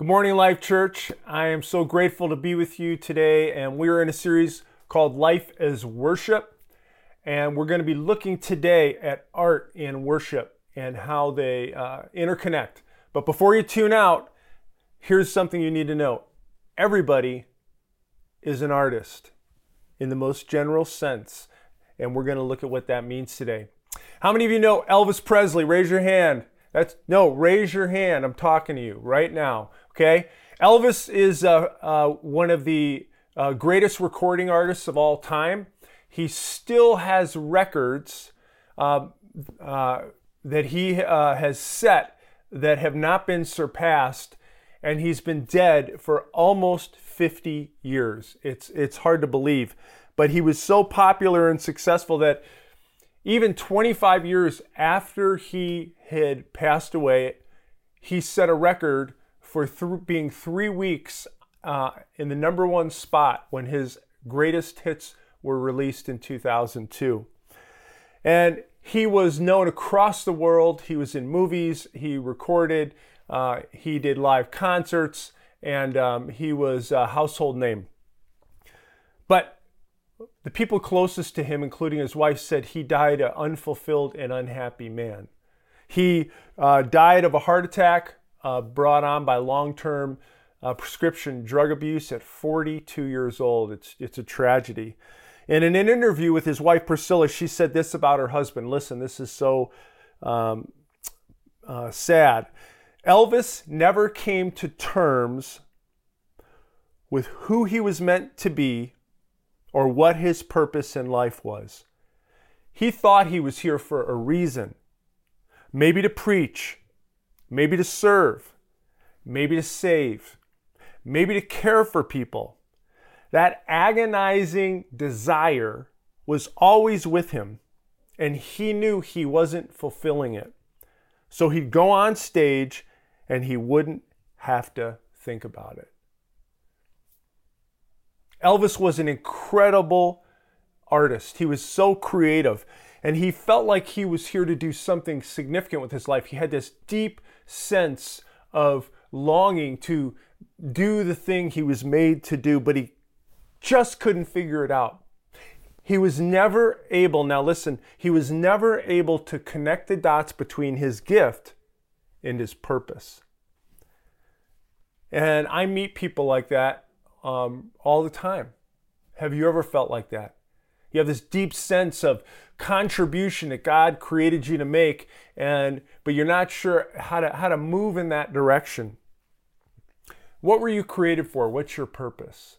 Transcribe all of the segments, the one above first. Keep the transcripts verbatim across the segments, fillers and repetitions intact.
Good morning, Life Church. I am so grateful to be with you today, and we're in a series called Life as Worship, and we're going to be looking today at art and worship and how they uh, interconnect. But before you tune out, here's something you need to know. Everybody is an artist in the most general sense, and we're going to look at what that means today. How many of you know Elvis Presley? Raise your hand. That's no, raise your hand. I'm talking to you right now. Okay, Elvis is uh, uh, one of the uh, greatest recording artists of all time. He still has records uh, uh, that he uh, has set that have not been surpassed, and he's been dead for almost fifty years. It's it's hard to believe, but he was so popular and successful that even twenty-five years after he had passed away, he set a record for th- being three weeks uh, in the number one spot when his greatest hits were released in two thousand two. And he was known across the world. He was in movies, he recorded, uh, he did live concerts, and um, he was a household name. But the people closest to him, including his wife, said he died an unfulfilled and unhappy man. He uh, died of a heart attack uh, brought on by long-term uh, prescription drug abuse at forty-two years old. It's, it's a tragedy. And in an interview with his wife, Priscilla, she said this about her husband. Listen, this is so um, uh, sad. Elvis never came to terms with who he was meant to be or what his purpose in life was. He thought he was here for a reason. Maybe to preach, maybe to serve, maybe to save, maybe to care for people. That agonizing desire was always with him, and he knew he wasn't fulfilling it. So he'd go on stage and he wouldn't have to think about it. Elvis was an incredible artist. He was so creative, and he felt like he was here to do something significant with his life. He had this deep sense of longing to do the thing he was made to do, but he just couldn't figure it out. He was never able, now listen, he was never able to connect the dots between his gift and his purpose. And I meet people like that Um, all the time. Have you ever felt like that? You have this deep sense of contribution that God created you to make, and but you're not sure how to how to move in that direction. What were you created for? What's your purpose?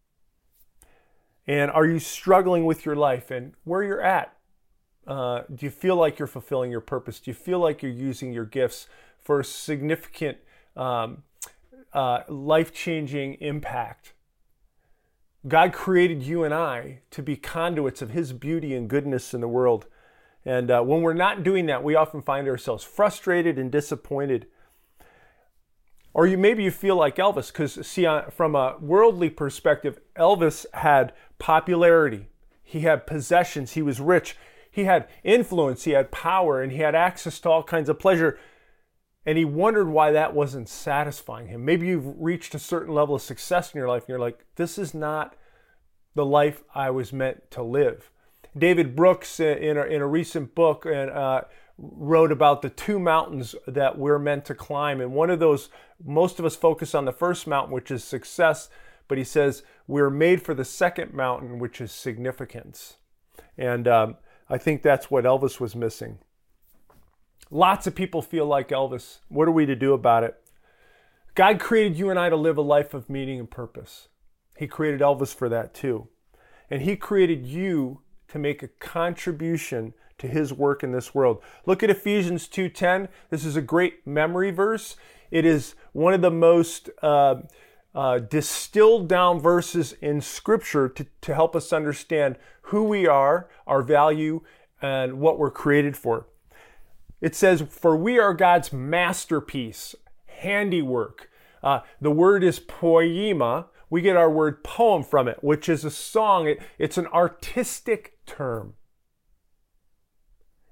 And are you struggling with your life and where you're at? Uh, do you feel like you're fulfilling your purpose? Do you feel like you're using your gifts for a significant um, Uh, life-changing impact? God created you and I to be conduits of His beauty and goodness in the world. And uh, when we're not doing that, we often find ourselves frustrated and disappointed. Or you maybe you feel like Elvis, because see, uh, from a worldly perspective, Elvis had popularity. He had possessions. He was rich. He had influence. He had power, and he had access to all kinds of pleasure. And he wondered why that wasn't satisfying him. Maybe you've reached a certain level of success in your life and you're like, this is not the life I was meant to live. David Brooks, in a, in a recent book, and uh, wrote about the two mountains that we're meant to climb. And one of those, most of us focus on the first mountain, which is success. But he says, we're made for the second mountain, which is significance. And um, I think that's what Elvis was missing. Lots of people feel like Elvis. What are we to do about it? God created you and I to live a life of meaning and purpose. He created Elvis for that too. And He created you to make a contribution to His work in this world. Look at Ephesians two ten. This is a great memory verse. It is one of the most uh, uh, distilled down verses in Scripture to, to help us understand who we are, our value, and what we're created for. It says, for we are God's masterpiece, handiwork. Uh, the word is poema. We get our word poem from it, which is a song. It, it's an artistic term.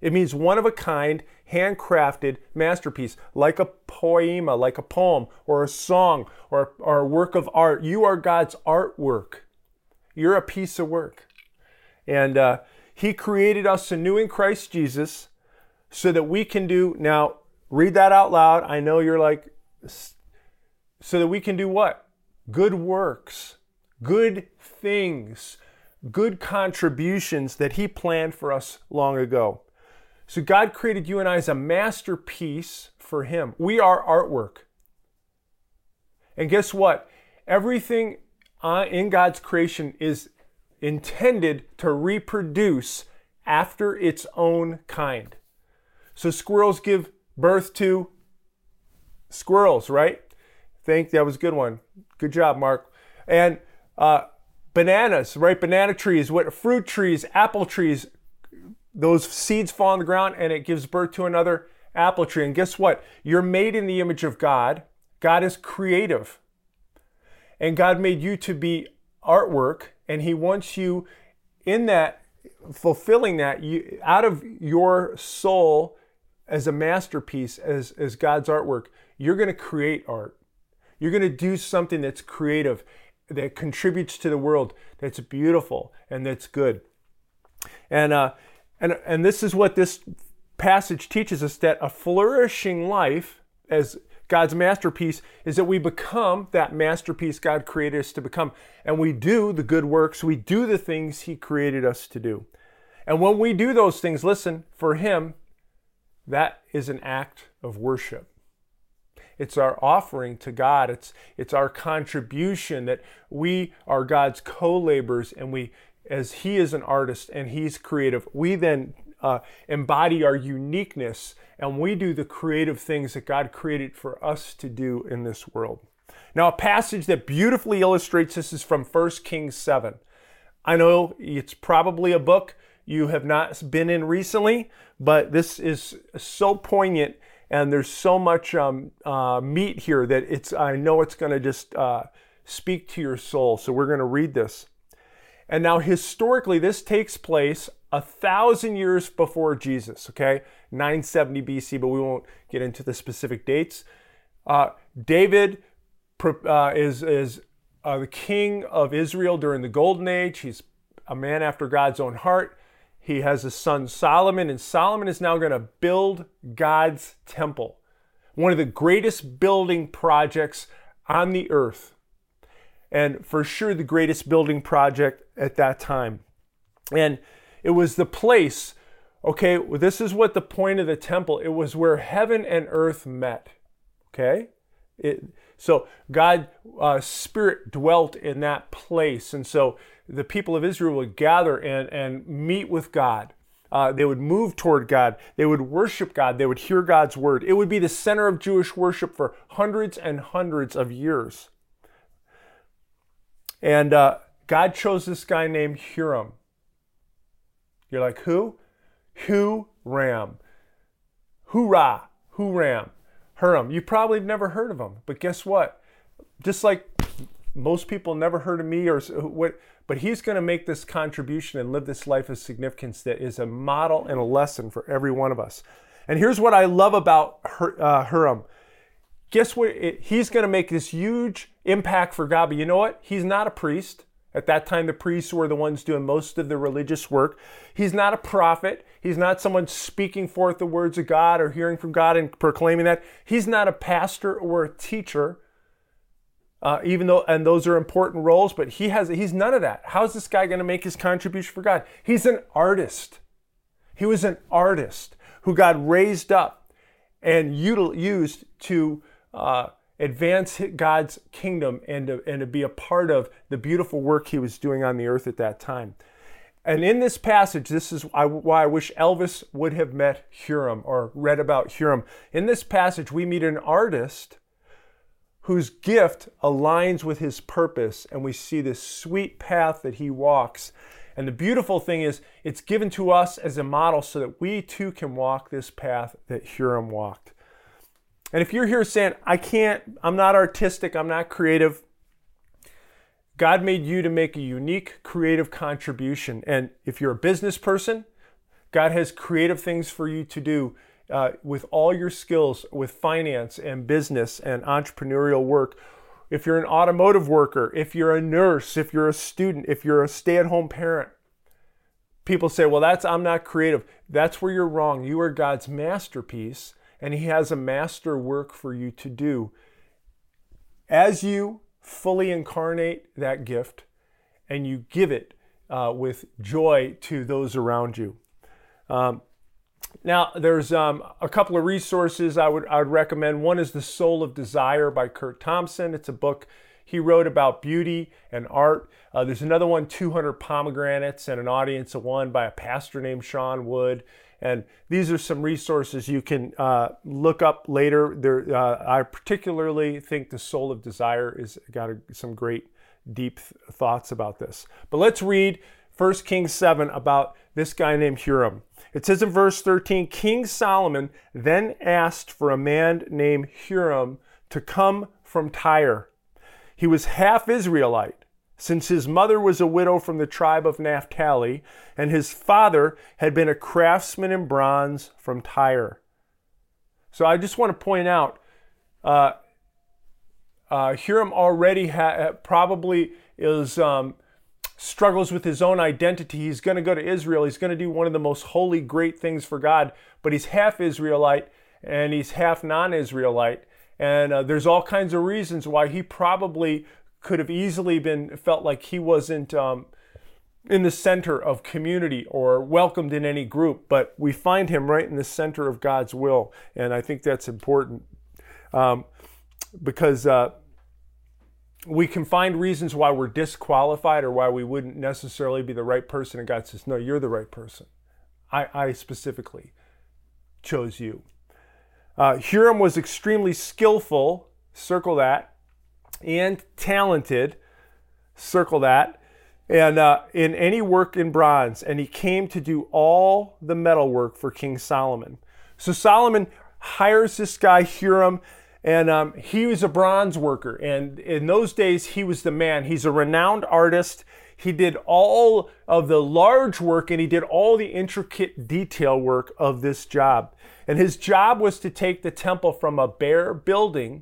It means one of a kind, handcrafted masterpiece, like a poema, like a poem, or a song, or, or a work of art. You are God's artwork. You're a piece of work. And uh, He created us anew in Christ Jesus so that we can do, now read that out loud. I know you're like, so that we can do what? Good works, good things, good contributions that He planned for us long ago. So God created you and I as a masterpiece for Him. We are artwork. And guess what? Everything in God's creation is intended to reproduce after its own kind. So squirrels give birth to squirrels, right? Think that was a good one. Good job, Mark. And uh, bananas, right? Banana trees, what fruit trees, apple trees, those seeds fall on the ground and it gives birth to another apple tree. And guess what? You're made in the image of God. God is creative. And God made you to be artwork, and He wants you in that, fulfilling that, you, out of your soul as a masterpiece, as, as God's artwork, you're going to create art. You're going to do something that's creative, that contributes to the world, that's beautiful, and that's good. And uh, and and this is what this passage teaches us, that a flourishing life as God's masterpiece is that we become that masterpiece God created us to become. And we do the good works, we do the things He created us to do. And when we do those things, listen, for Him, that is an act of worship. It's our offering to God. It's, it's our contribution that we are God's co-laborers, and we, as He is an artist and He's creative, we then uh, embody our uniqueness, and we do the creative things that God created for us to do in this world. Now, a passage that beautifully illustrates this is from First Kings seven. I know it's probably a book you have not been in recently, but this is so poignant, and there's so much um, uh, meat here that it's. I know it's going to just uh, speak to your soul. So we're going to read this. And now, historically, this takes place a thousand years before Jesus, okay? nine seventy B C, but we won't get into the specific dates. Uh, David uh, is, is uh, the king of Israel during the Golden Age. He's a man after God's own heart. He has a son, Solomon, and Solomon is now going to build God's temple, one of the greatest building projects on the earth, and for sure the greatest building project at that time. And it was the place, okay, this is what the point of the temple, it was where heaven and earth met, okay? It, so God, uh, Spirit dwelt in that place, and so the people of Israel would gather and, and meet with God. Uh, they would move toward God. They would worship God. They would hear God's word. It would be the center of Jewish worship for hundreds and hundreds of years. And uh, God chose this guy named Huram. You're like, who? Huram. Hoorah. Huram. Huram. You probably have never heard of him, but guess what? Just like most people never heard of me or what, but he's going to make this contribution and live this life of significance that is a model and a lesson for every one of us. And here's what I love about Hur, uh, Huram. Guess what? It, he's going to make this huge impact for God, but you know what? He's not a priest. At that time, the priests were the ones doing most of the religious work. He's not a prophet. He's not someone speaking forth the words of God or hearing from God and proclaiming that. He's not a pastor or a teacher. Uh, even though, and those are important roles, but he has, he's none of that. How's this guy going to make his contribution for God? He's an artist. He was an artist who God raised up and util, used to uh, advance God's kingdom and to, and to be a part of the beautiful work He was doing on the earth at that time. And in this passage, this is why I wish Elvis would have met Huram or read about Huram. In this passage, we meet an artist whose gift aligns with his purpose, and we see this sweet path that he walks. And the beautiful thing is, it's given to us as a model so that we too can walk this path that Huram walked. And if you're here saying, I can't, I'm not artistic, I'm not creative, God made you to make a unique, creative contribution. And if you're a business person, God has creative things for you to do uh, with all your skills, with finance and business and entrepreneurial work. If you're an automotive worker, if you're a nurse, if you're a student, if you're a stay-at-home parent, people say, well, that's I'm not creative. That's where you're wrong. You are God's masterpiece, and He has a master work for you to do. As you fully incarnate that gift and you give it uh, with joy to those around you. Um, now, there's um, a couple of resources I would I would recommend. One is The Soul of Desire by Curt Thompson. It's a book he wrote about beauty and art. Uh, there's another one, two hundred Pomegranates and an Audience of One by a pastor named Sean Wood. And these are some resources you can uh, look up later. There, uh, I particularly think The Soul of Desire has got a, some great, deep th- thoughts about this. But let's read First Kings seven about this guy named Huram. It says in verse thirteen, King Solomon then asked for a man named Huram to come from Tyre. He was half Israelite, since his mother was a widow from the tribe of Naphtali, and his father had been a craftsman in bronze from Tyre. So I just want to point out, uh, uh, Huram already ha- probably is um, struggles with his own identity. He's going to go to Israel. He's going to do one of the most holy, great things for God, but he's half Israelite and he's half non-Israelite. And uh, there's all kinds of reasons why he probably could have easily been felt like he wasn't um, in the center of community or welcomed in any group. But we find him right in the center of God's will. And I think that's important um, because uh, we can find reasons why we're disqualified or why we wouldn't necessarily be the right person. And God says, no, you're the right person. I, I specifically chose you. Uh, Huram was extremely skillful, circle that, and talented, circle that, and uh, in any work in bronze. And he came to do all the metal work for King Solomon. So Solomon hires this guy Huram, and um, he was a bronze worker. And in those days, he was the man. He's a renowned artist. He did all of the large work and he did all the intricate detail work of this job. And his job was to take the temple from a bare building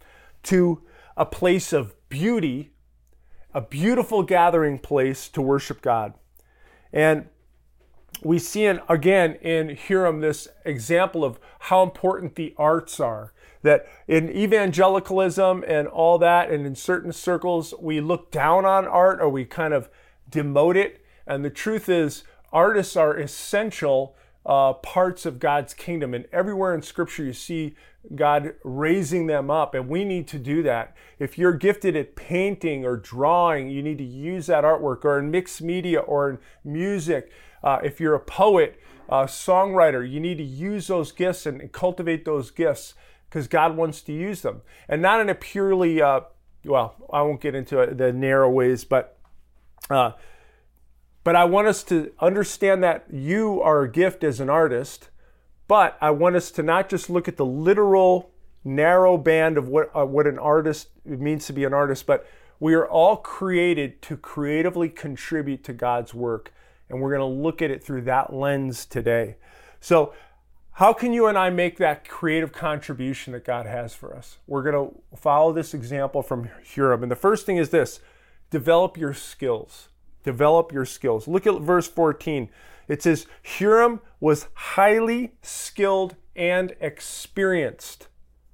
to a place of beauty, a beautiful gathering place to worship God. And we see in, again in Huram this example of how important the arts are. That in evangelicalism and all that, and in certain circles, we look down on art or we kind of demote it. And the truth is, artists are essential uh, parts of God's kingdom. And everywhere in Scripture, you see God raising them up. And we need to do that. If you're gifted at painting or drawing, you need to use that artwork, or in mixed media or in music. Uh, if you're a poet, a songwriter, you need to use those gifts and cultivate those gifts, because God wants to use them. And not in a purely, uh, well, I won't get into the narrow ways, but uh, but I want us to understand that you are a gift as an artist, but I want us to not just look at the literal narrow band of what, uh, what an artist, it means to be an artist, but we are all created to creatively contribute to God's work. And we're going to look at it through that lens today. So how can you and I make that creative contribution that God has for us? We're going to follow this example from Huram. And the first thing is this: develop your skills. Develop your skills. Look at verse fourteen. It says, Huram was highly skilled and experienced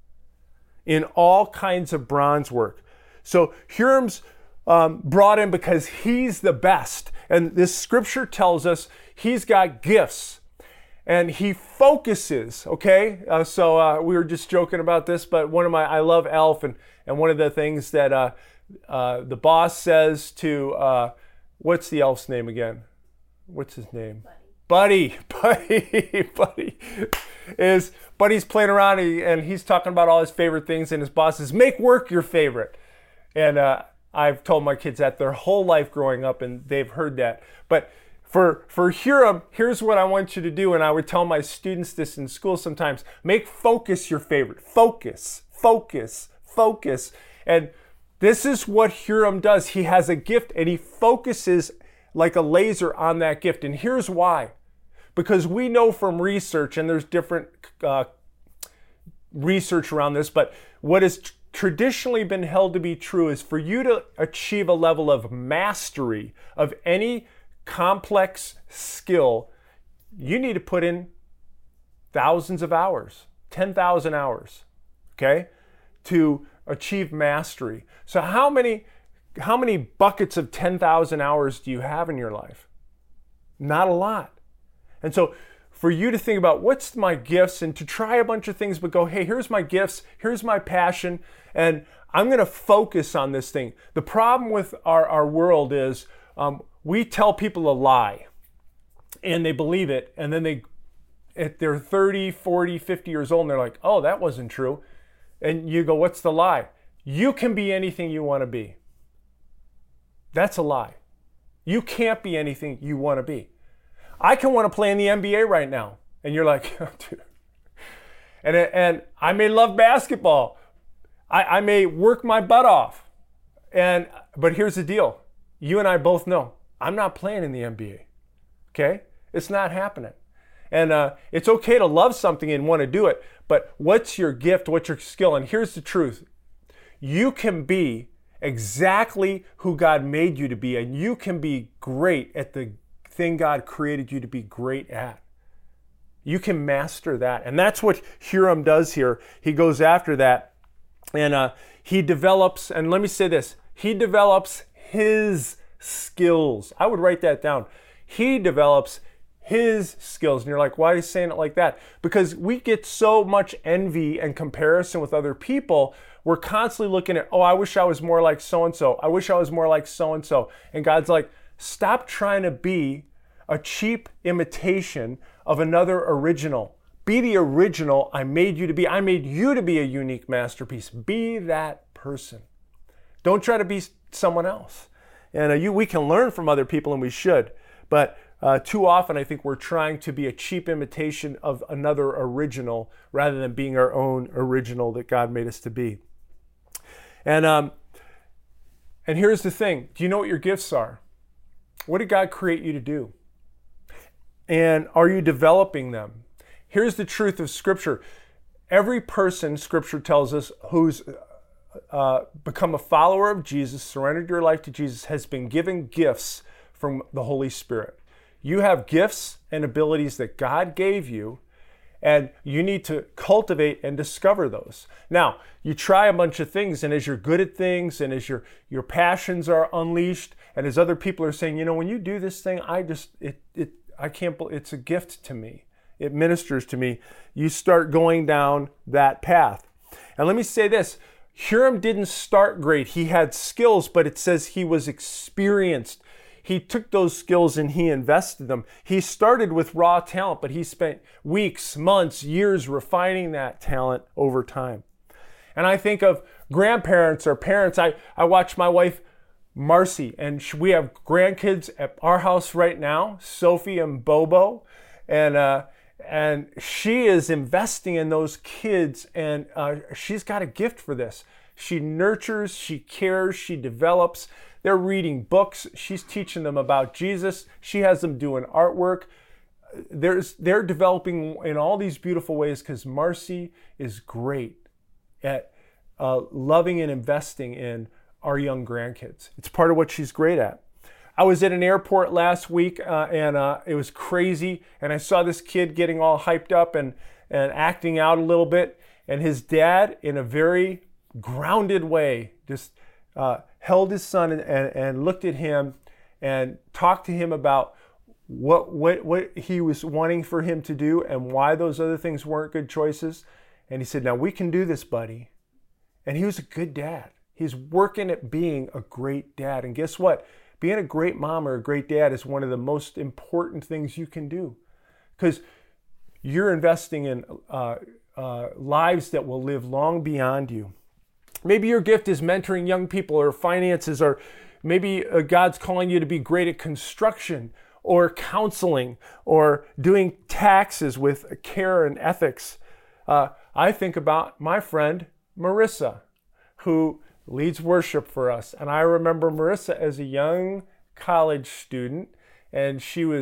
in all kinds of bronze work. So Huram's um, brought in because he's the best. And this scripture tells us he's got gifts. And he focuses, okay? Uh, so uh, we were just joking about this, but one of my, I love Elf, and, and one of the things that uh, uh, the boss says to, uh, what's the elf's name again? What's his name? Buddy. Buddy, Buddy, Buddy. Is, Buddy's playing around and he's talking about all his favorite things, and his boss says, make work your favorite. And uh, I've told my kids that their whole life growing up, and they've heard that. But For for Huram, here's what I want you to do, and I would tell my students this in school sometimes: make focus your favorite. Focus, focus, focus. And this is what Huram does. He has a gift, and he focuses like a laser on that gift. And here's why: because we know from research, and there's different uh, research around this, but what has tr- traditionally been held to be true is for you to achieve a level of mastery of any complex skill, you need to put in thousands of hours, ten thousand hours, okay, to achieve mastery. So how many how many buckets of ten thousand hours do you have in your life? Not a lot. And so for you to think about what's my gifts and to try a bunch of things, but go, hey, here's my gifts, here's my passion, and I'm going to focus on this thing. The problem with our, our world is um, we tell people a lie and they believe it, and then they, if they're thirty, forty, fifty years old, and they're like, oh, that wasn't true. And you go, what's the lie? You can be anything you want to be. That's a lie. You can't be anything you want to be. I can want to play in the N B A right now. And you're like, oh, dude. And, and I may love basketball. I, I may work my butt off. And but here's the deal. You and I both know I'm not playing in the N B A. Okay? It's not happening. And uh, it's okay to love something and want to do it. But what's your gift? What's your skill? And here's the truth. You can be exactly who God made you to be. And you can be great at the thing God created you to be great at. You can master that. And that's what Huram does here. He goes after that. And uh, he develops, and let me say this, he develops his skills. I would write that down. He develops his skills. And you're like, why are you saying it like that? Because we get so much envy and comparison with other people. We're constantly looking at, oh, I wish I was more like so-and-so. I wish I was more like so-and-so. And God's like, stop trying to be a cheap imitation of another original. Be the original I made you to be. I made you to be a unique masterpiece. Be that person. Don't try to be someone else. And uh, you, we can learn from other people, and we should. But uh, too often, I think we're trying to be a cheap imitation of another original rather than being our own original that God made us to be. And um, and here's the thing. Do you know what your gifts are? What did God create you to do? And are you developing them? Here's the truth of Scripture. Every person, Scripture tells us, who's uh, become a follower of Jesus, surrendered your life to Jesus, has been given gifts from the Holy Spirit. You have gifts and abilities that God gave you, and you need to cultivate and discover those. Now, you try a bunch of things, and as you're good at things, and as your, your passions are unleashed, and as other people are saying, you know, when you do this thing, I just, it, it, I can't believe, it's a gift to me. It ministers to me. You start going down that path. And let me say this, Huram didn't start great. He had skills, but it says he was experienced. He took those skills and he invested them. He started with raw talent, but he spent weeks, months, years refining that talent over time. And I think of grandparents or parents. I, I watch my wife, Marcy, and we have grandkids at our house right now, Sophie and Bobo. And uh, and she is investing in those kids, and uh, she's got a gift for this. She nurtures, she cares, she develops. They're reading books. She's teaching them about Jesus. She has them doing artwork. There's, they're developing in all these beautiful ways because Marcy is great at uh, loving and investing in our young grandkids. It's part of what she's great at. I was at an airport last week uh, and uh, it was crazy. And I saw this kid getting all hyped up and, and acting out a little bit. And his dad, in a very grounded way, just uh, held his son and, and, and looked at him and talked to him about what, what, what he was wanting for him to do and why those other things weren't good choices. And he said, now we can do this, buddy. And he was a good dad. He's working at being a great dad. And guess what? Being a great mom or a great dad is one of the most important things you can do, because you're investing in uh, uh, lives that will live long beyond you. Maybe your gift is mentoring young people or finances, or maybe uh, God's calling you to be great at construction or counseling or doing taxes with care and ethics. Uh, I think about my friend Marissa, who leads worship for us. And I remember Marissa as a young college student, and she was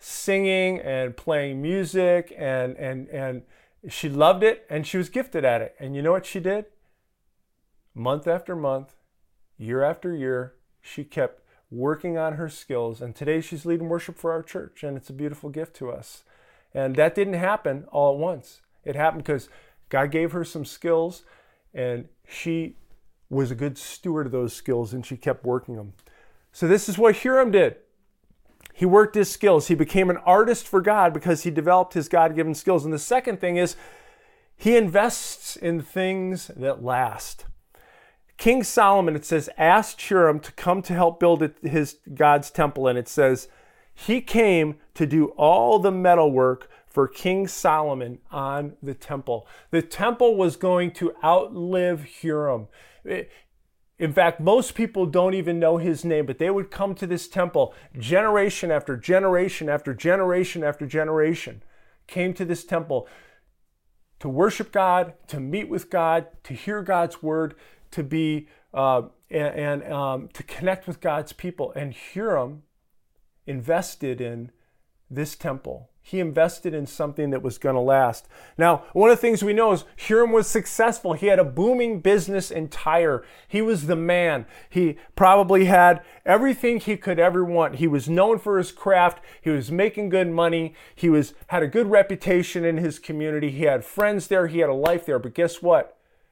singing and playing music, and, and, and she loved it, and she was gifted at it. And you know what she did? Month after month, year after year, she kept working on her skills, and today she's leading worship for our church, and it's a beautiful gift to us. And that didn't happen all at once. It happened because God gave her some skills, and she was a good steward of those skills, and she kept working them. So this is what Huram did. He worked his skills. He became an artist for God because he developed his God-given skills. And the second thing is he invests in things that last. King Solomon, it says, asked Huram to come to help build it, his God's temple. And it says, he came to do all the metalwork for King Solomon on the temple. The temple was going to outlive Huram. It, In fact, most people don't even know his name, but they would come to this temple generation after generation after generation after generation, came to this temple to worship God, to meet with God, to hear God's word, to be uh, and, and um, to connect with God's people. And Huram invested in this temple. He invested in something that was going to last. Now, one of the things we know is Huram was successful. He had a booming business in Tyre. He was the man. He probably had everything he could ever want. He was known for his craft. He was making good money. He was had a good reputation in his community. He had friends there. He had a life there. But guess what?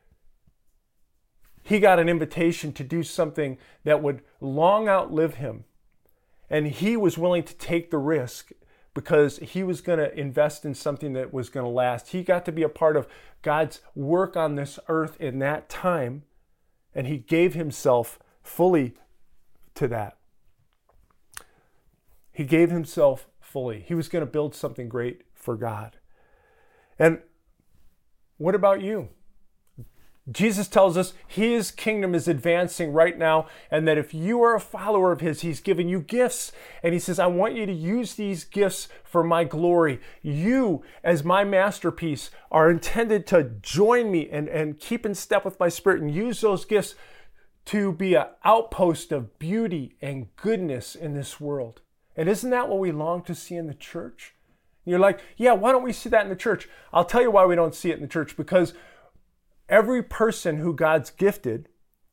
He got an invitation to do something that would long outlive him. And he was willing to take the risk because he was going to invest in something that was going to last. He got to be a part of God's work on this earth in that time, and he gave himself fully to that. He gave himself fully. He was going to build something great for God. And what about you? Jesus tells us his kingdom is advancing right now, and that if you are a follower of his, he's given you gifts. And he says, I want you to use these gifts for my glory. You, as my masterpiece, are intended to join me and, and keep in step with my spirit and use those gifts to be an outpost of beauty and goodness in this world. And isn't that what we long to see in the church? You're like, yeah, why don't we see that in the church? I'll tell you why we don't see it in the church. Because every person who God's gifted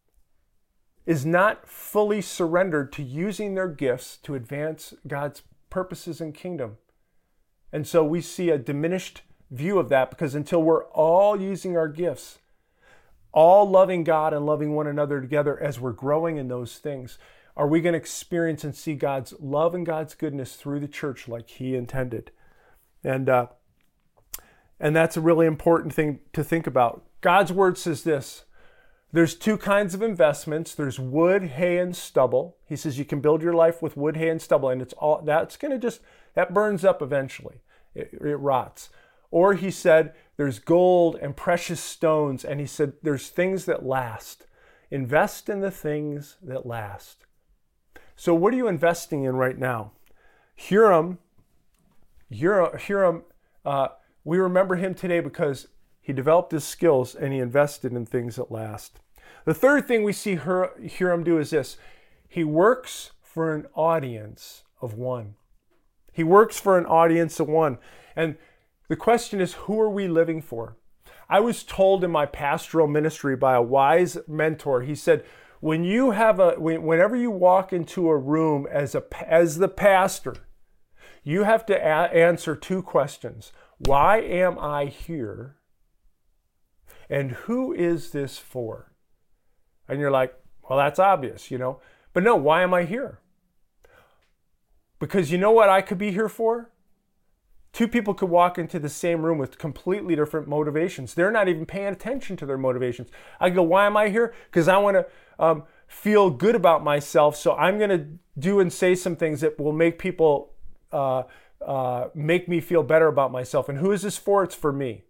is not fully surrendered to using their gifts to advance God's purposes and kingdom. And so we see a diminished view of that, because until we're all using our gifts, all loving God and loving one another together as we're growing in those things, are we going to experience and see God's love and God's goodness through the church like he intended. And, uh, and that's a really important thing to think about. God's word says this: there's two kinds of investments. There's wood, hay, and stubble. He says you can build your life with wood, hay, and stubble, and it's all that's going to just, that burns up eventually. It, it rots. Or he said there's gold and precious stones, and he said there's things that last. Invest in the things that last. So what are you investing in right now? Huram, Huram, Huram uh, we remember him today because he developed his skills and he invested in things that last. The third thing we see Huram do is this: he works for an audience of one. He works for an audience of one. And the question is, who are we living for? I was told in my pastoral ministry by a wise mentor, he said, when you have a, whenever you walk into a room as a, as the pastor, you have to a- answer two questions. Why am I here? And who is this for? And you're like, well, that's obvious, you know. But no, why am I here? Because you know what I could be here for? Two people could walk into the same room with completely different motivations. They're not even paying attention to their motivations. I go, why am I here? Because I want to um, feel good about myself. So I'm going to do and say some things that will make people uh, uh, make me feel better about myself. And who is this for? It's for me.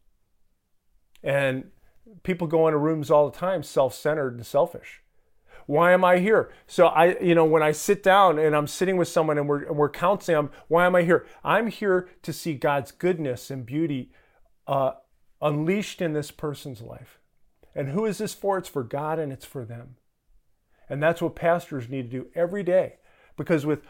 And people go into rooms all the time, self-centered and selfish. Why am I here? So I, you know, when I sit down and I'm sitting with someone and we're, and we're counseling them, why am I here? I'm here to see God's goodness and beauty uh, unleashed in this person's life. And who is this for? It's for God and it's for them. And that's what pastors need to do every day. Because with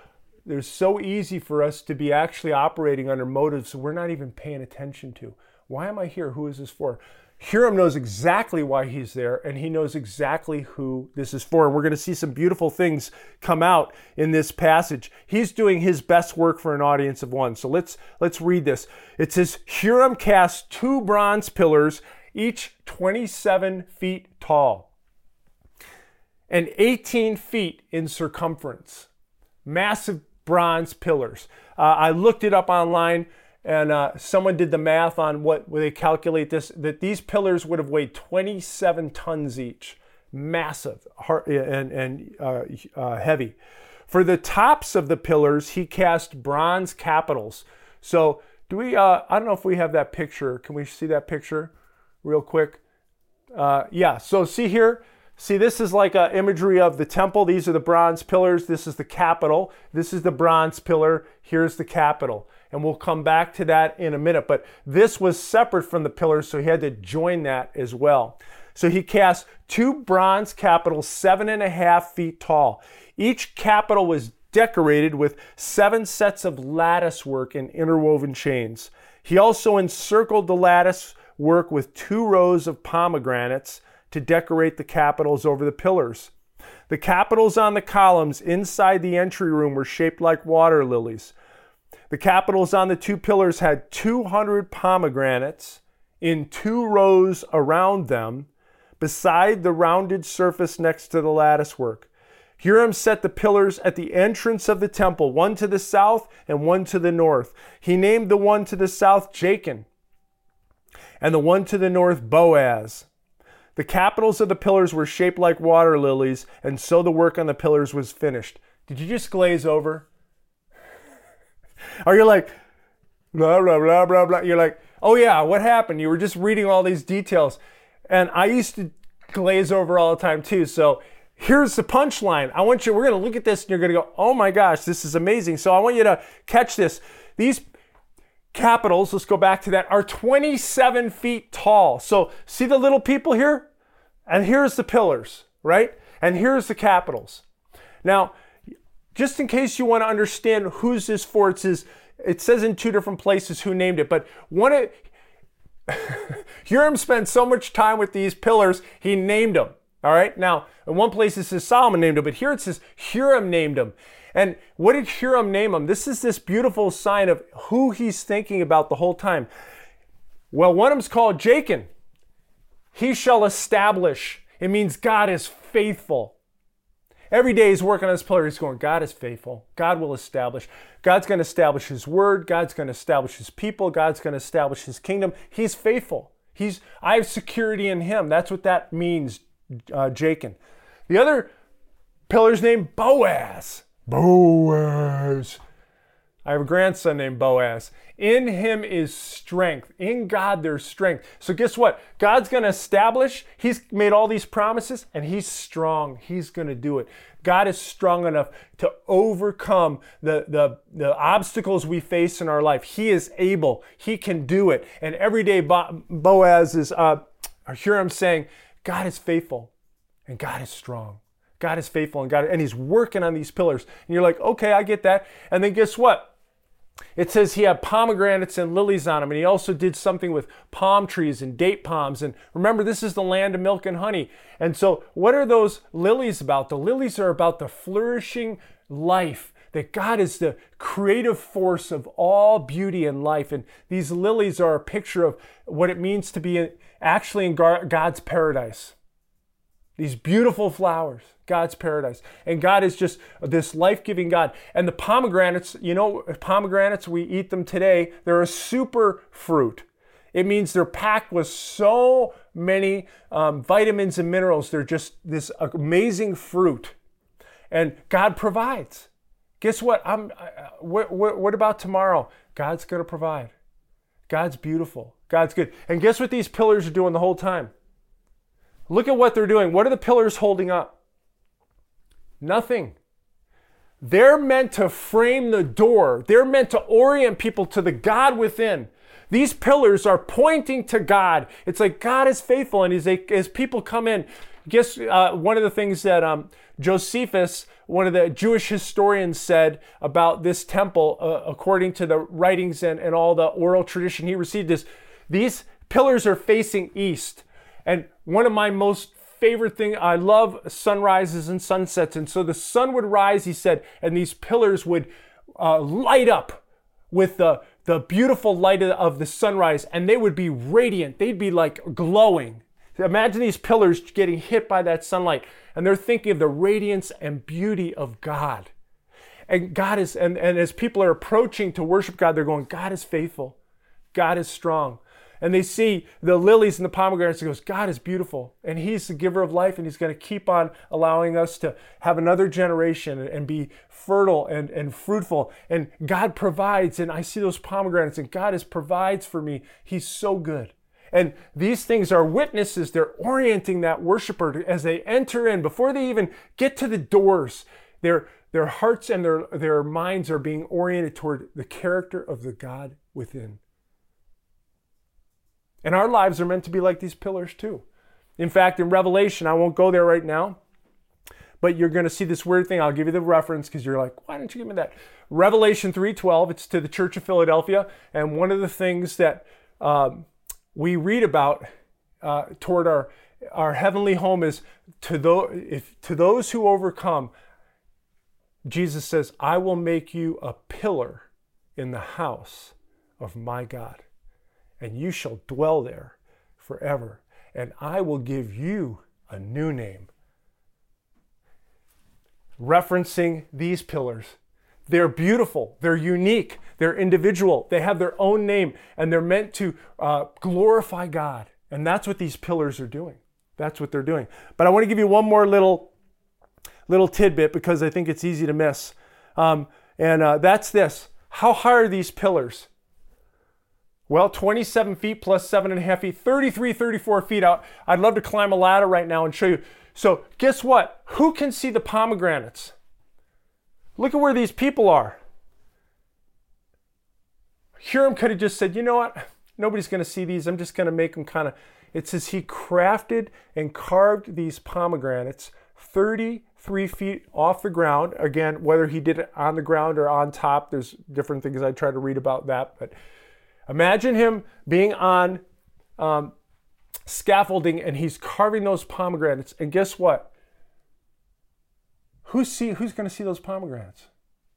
there's so easy for us to be actually operating under motives we're not even paying attention to. Why am I here? Who is this for? Huram knows exactly why he's there, and he knows exactly who this is for. And we're going to see some beautiful things come out in this passage. He's doing his best work for an audience of one. So let's let's read this. It says, Huram cast two bronze pillars, each twenty-seven feet tall and eighteen feet in circumference. Massive bronze pillars. Uh, I looked it up online. And uh, someone did the math on what they calculate this, that these pillars would have weighed twenty-seven tons each. Massive hard, and, and uh, uh, heavy. For the tops of the pillars, he cast bronze capitals. So do we, uh, I don't know if we have that picture. Can we see that picture real quick? Uh, yeah, so see here. See, this is like an imagery of the temple. These are the bronze pillars. This is the capital. This is the bronze pillar. Here's the capital. And we'll come back to that in a minute. But this was separate from the pillars, so he had to join that as well. So he cast two bronze capitals, seven and a half feet tall. Each capital was decorated with seven sets of lattice work in interwoven chains. He also encircled the lattice work with two rows of pomegranates to decorate the capitals over the pillars. The capitals on the columns inside the entry room were shaped like water lilies. The capitals on the two pillars had two hundred pomegranates in two rows around them, beside the rounded surface next to the lattice work. Huram set the pillars at the entrance of the temple, one to the south and one to the north. He named the one to the south Jachin, and the one to the north Boaz. The capitals of the pillars were shaped like water lilies, and so the work on the pillars was finished. Did you just glaze over? Or you're like, blah, blah, blah, blah, blah. You're like, oh yeah, what happened? You were just reading all these details. And I used to glaze over all the time too. So here's the punchline. I want you, we're going to look at this and you're going to go, oh my gosh, this is amazing. So I want you to catch this. These capitals, let's go back to that, are twenty-seven feet tall. So see the little people here? And here's the pillars, right? And here's the capitals. Now, just in case you want to understand who's this for, it says, it says in two different places who named it, but one of, Huram spent so much time with these pillars, he named them. All right. Now, in one place it says Solomon named them, but here it says Huram named them. And what did Huram name them? This is this beautiful sign of who he's thinking about the whole time. Well, one of them's called Jachin. He shall establish. It means God is faithful. Every day he's working on this pillar. He's going, God is faithful. God will establish. God's going to establish his word. God's going to establish his people. God's going to establish his kingdom. He's faithful. He's, I have security in him. That's what that means, uh, Jachin. The other pillar's named Boaz. Boaz. I have a grandson named Boaz. In him is strength. In God there's strength. So guess what? God's going to establish. He's made all these promises and he's strong. He's going to do it. God is strong enough to overcome the, the, the obstacles we face in our life. He is able. He can do it. And every day Bo- Boaz is, uh, Huram saying, God is faithful and God is strong. God is faithful and God, and he's working on these pillars. And you're like, okay, I get that. And then guess what? It says he had pomegranates and lilies on him, and he also did something with palm trees and date palms. And remember, this is the land of milk and honey. And so what are those lilies about? The lilies are about the flourishing life, that God is the creative force of all beauty and life. And these lilies are a picture of what it means to be actually in God's paradise. These beautiful flowers, God's paradise. And God is just this life-giving God. And the pomegranates, you know, pomegranates, we eat them today. They're a super fruit. It means they're packed with so many um, vitamins and minerals. They're just this amazing fruit. And God provides. Guess what? I'm. I, what, what, what about tomorrow? God's going to provide. God's beautiful. God's good. And guess what these pillars are doing the whole time? Look at what they're doing. What are the pillars holding up? Nothing. They're meant to frame the door. They're meant to orient people to the God within. These pillars are pointing to God. It's like God is faithful, and as, they, as people come in, guess uh, one of the things that um, Josephus, one of the Jewish historians, said about this temple, uh, according to the writings and, and all the oral tradition he received, is these pillars are facing east. And one of my most favorite thing, I love sunrises and sunsets. And so the sun would rise, he said, and these pillars would uh, light up with the, the beautiful light of the sunrise, and they would be radiant. They'd be like glowing. Imagine these pillars getting hit by that sunlight, and they're thinking of the radiance and beauty of God. And God is, and, and as people are approaching to worship God, they're going, God is faithful. God is strong. And they see the lilies and the pomegranates and goes, God is beautiful. And he's the giver of life, and he's going to keep on allowing us to have another generation and be fertile and, and fruitful. And God provides, and I see those pomegranates, and God is provides for me. He's so good. And these things are witnesses. They're orienting that worshiper to, as they enter in, before they even get to the doors, their, their hearts and their, their minds are being oriented toward the character of the God within. And our lives are meant to be like these pillars too. In fact, in Revelation, I won't go there right now, but you're going to see this weird thing. I'll give you the reference because you're like, why don't you give me that? Revelation three twelve, it's to the Church of Philadelphia. And one of the things that um, we read about uh, toward our, our heavenly home is to, those, if, to those who overcome, Jesus says, I will make you a pillar in the house of my God, and you shall dwell there forever, and I will give you a new name. Referencing these pillars. They're beautiful, they're unique, they're individual, they have their own name, and they're meant to uh, glorify God. And that's what these pillars are doing. That's what they're doing. But I want to give you one more little, little tidbit because I think it's easy to miss. Um, and uh, that's this. How high are these pillars? Well, twenty-seven feet plus seven and a half feet, thirty-three, thirty-four feet out. I'd love to climb a ladder right now and show you. So guess what? Who can see the pomegranates? Look at where these people are. Huram could have just said, you know what? Nobody's going to see these. I'm just going to make them kind of, it says he crafted and carved these pomegranates thirty-three feet off the ground. Again, whether he did it on the ground or on top, there's different things I try to read about that. But imagine him being on um, scaffolding and he's carving those pomegranates. And guess what? Who's, see, who's going to see those pomegranates?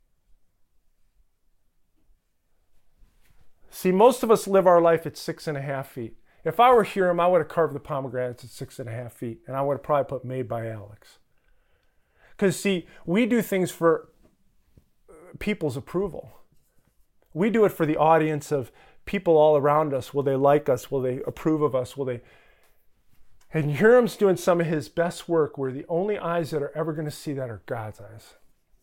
See, most of us live our life at six and a half feet. If I were Huram, I would have carved the pomegranates at six and a half feet. And I would have probably put made by Alex. Because see, we do things for people's approval. We do it for the audience of people all around us. Will they like us? Will they approve of us? Will they? And Huram's doing some of his best work where the only eyes that are ever going to see that are God's eyes.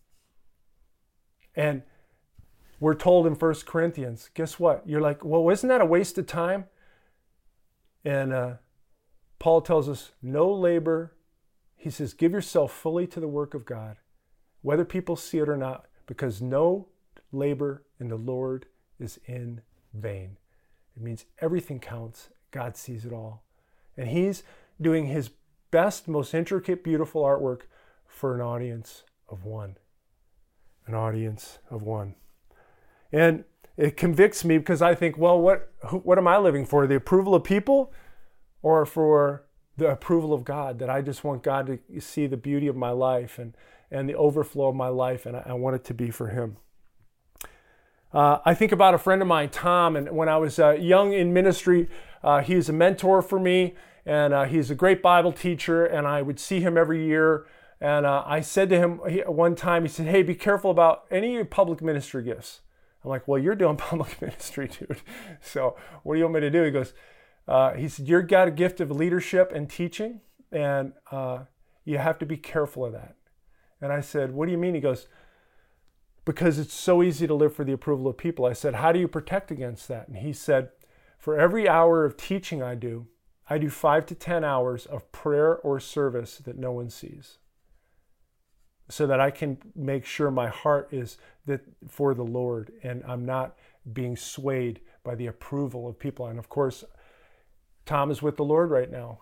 And we're told in First Corinthians, guess what? You're like, well, isn't that a waste of time? And uh, Paul tells us, no labor. He says, give yourself fully to the work of God, whether people see it or not, because no labor in the Lord is in vain. It means everything counts. God sees it all. And he's doing his best, most intricate, beautiful artwork for an audience of one. An audience of one. And it convicts me because I think, well, what what am I living for? The approval of people or for the approval of God? That I just want God to see the beauty of my life and, and the overflow of my life, and I, I want it to be for him. Uh, I think about a friend of mine, Tom, and when I was uh, young in ministry, uh, he was a mentor for me, and uh, he's a great Bible teacher, and I would see him every year. And uh, I said to him he, one time, he said, hey, be careful about any of your public ministry gifts. I'm like, well, you're doing public ministry, dude. So what do you want me to do? He goes, uh, he said, you've got a gift of leadership and teaching, and uh, you have to be careful of that. And I said, what do you mean? He goes, because it's so easy to live for the approval of people. I said, how do you protect against that? And he said, for every hour of teaching I do, I do five to ten hours of prayer or service that no one sees, so that I can make sure my heart is that for the Lord and I'm not being swayed by the approval of people. And of course, Tom is with the Lord right now.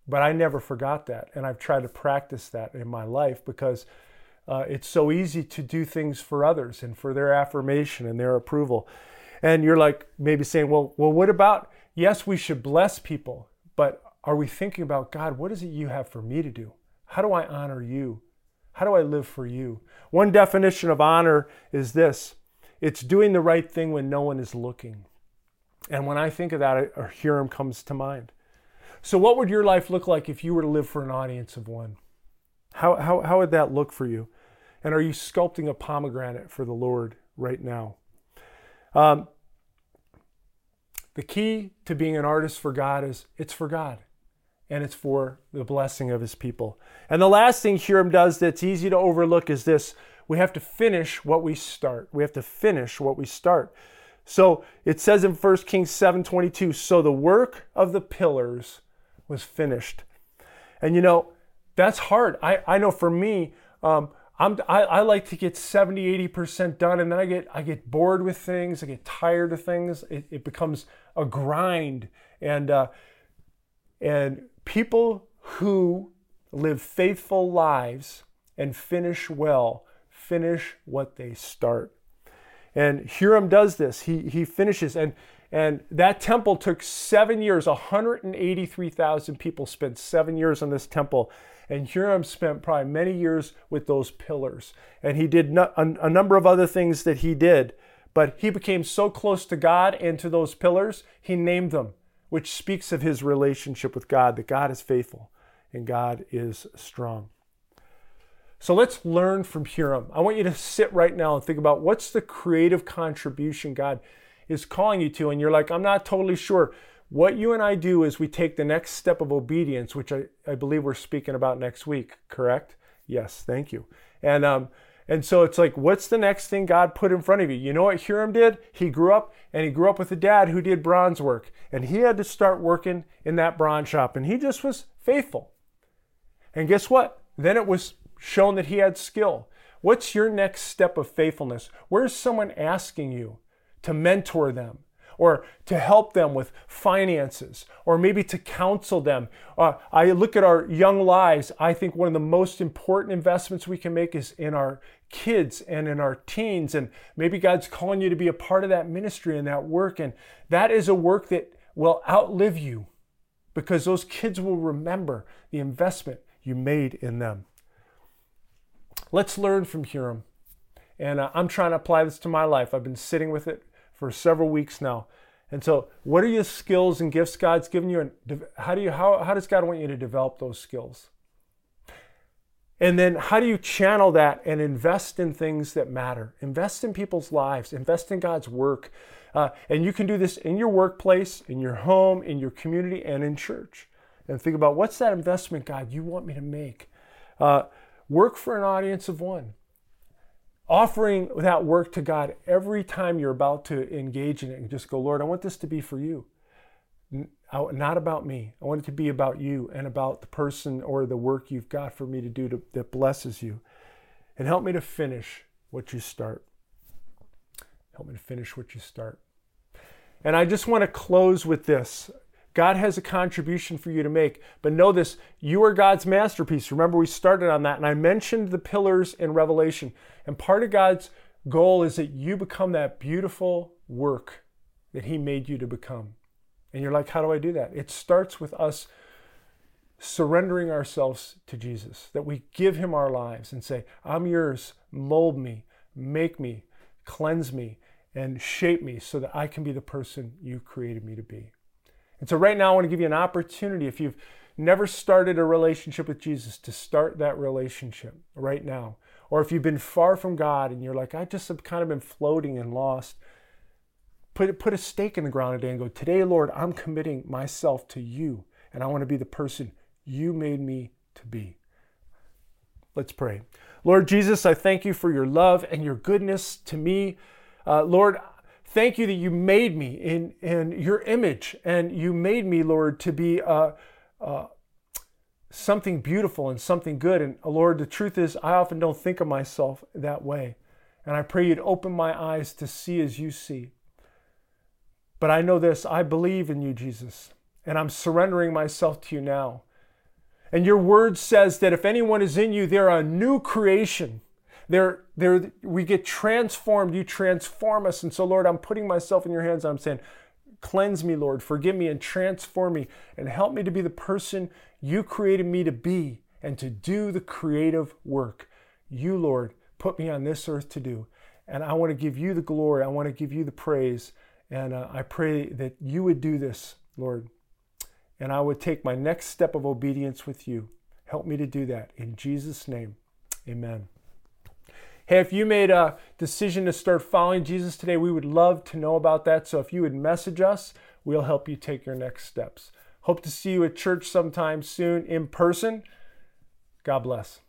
But I never forgot that. And I've tried to practice that in my life because uh, it's so easy to do things for others and for their affirmation and their approval. And you're like maybe saying, well, well, what about, yes, we should bless people, but are we thinking about, God, what is it you have for me to do? How do I honor you? How do I live for you? One definition of honor is this. It's doing the right thing when no one is looking. And when I think of that, a Huram comes to mind. So what would your life look like if you were to live for an audience of one? How, how, how would that look for you? And are you sculpting a pomegranate for the Lord right now? Um, the key to being an artist for God is it's for God. And it's for the blessing of his people. And the last thing Huram does that's easy to overlook is this. We have to finish what we start. We have to finish what we start. So it says in First Kings seven twenty-two, so the work of the pillars was finished. And you know, that's hard. I, I know for me, um, I'm, I, I like to get seventy, eighty percent done, and then I get I get bored with things. I get tired of things. It, it becomes a grind. And uh, and people who live faithful lives and finish well, finish what they start. And Huram does this. He he finishes. And, and that temple took seven years. one hundred eighty-three thousand people spent seven years on this temple. And Huram spent probably many years with those pillars. And he did no, a, a number of other things that he did. But he became so close to God and to those pillars, he named them, which speaks of his relationship with God, that God is faithful and God is strong. So let's learn from Huram. I want you to sit right now and think about what's the creative contribution God is calling you to. And you're like, I'm not totally sure. What you and I do is we take the next step of obedience, which I, I believe we're speaking about next week, correct? Yes, thank you. And um, and so it's like, what's the next thing God put in front of you? You know what Huram did? He grew up, and he grew up with a dad who did bronze work. And he had to start working in that bronze shop. And he just was faithful. And guess what? Then it was shown that he had skill. What's your next step of faithfulness? Where's someone asking you to mentor them, or to help them with finances, or maybe to counsel them? Uh, I look at our young lives. I think one of the most important investments we can make is in our kids and in our teens. And maybe God's calling you to be a part of that ministry and that work. And that is a work that will outlive you, because those kids will remember the investment you made in them. Let's learn from Huram. And uh, I'm trying to apply this to my life. I've been sitting with it for several weeks now. And so what are your skills and gifts God's given you? And how do you how, how does God want you to develop those skills? And then how do you channel that and invest in things that matter? Invest in people's lives. Invest in God's work. Uh, and you can do this in your workplace, in your home, in your community, and in church. And think about, what's that investment, God, you want me to make? Uh, work for an audience of one. Offering that work to God every time you're about to engage in it, and just go, Lord, I want this to be for you. Not about me. I want it to be about you and about the person or the work you've got for me to do to, that blesses you. And help me to finish what you start. Help me to finish what you start. And I just want to close with this. God has a contribution for you to make, but know this, you are God's masterpiece. Remember, we started on that, and I mentioned the pillars in Revelation. And part of God's goal is that you become that beautiful work that he made you to become. And you're like, how do I do that? It starts with us surrendering ourselves to Jesus, that we give him our lives and say, I'm yours, mold me, make me, cleanse me, and shape me so that I can be the person you created me to be. And so right now, I want to give you an opportunity, if you've never started a relationship with Jesus, to start that relationship right now. Or if you've been far from God and you're like, I just have kind of been floating and lost, put, put a stake in the ground today and go, today, Lord, I'm committing myself to you, and I want to be the person you made me to be. Let's pray. Lord Jesus, I thank you for your love and your goodness to me. Uh, Lord, thank you that you made me in, in your image, and you made me, Lord, to be uh, uh, something beautiful and something good. And uh, Lord, the truth is, I often don't think of myself that way. And I pray you'd open my eyes to see as you see. But I know this, I believe in you, Jesus, and I'm surrendering myself to you now. And your word says that if anyone is in you, they're a new creation. They're, they're, we get transformed. You transform us. And so, Lord, I'm putting myself in your hands. I'm saying, cleanse me, Lord. Forgive me and transform me and help me to be the person you created me to be and to do the creative work you, Lord, put me on this earth to do. And I want to give you the glory. I want to give you the praise. And uh, I pray that you would do this, Lord. And I would take my next step of obedience with you. Help me to do that. In Jesus' name, amen. Hey, if you made a decision to start following Jesus today, we would love to know about that. So if you would message us, we'll help you take your next steps. Hope to see you at church sometime soon in person. God bless.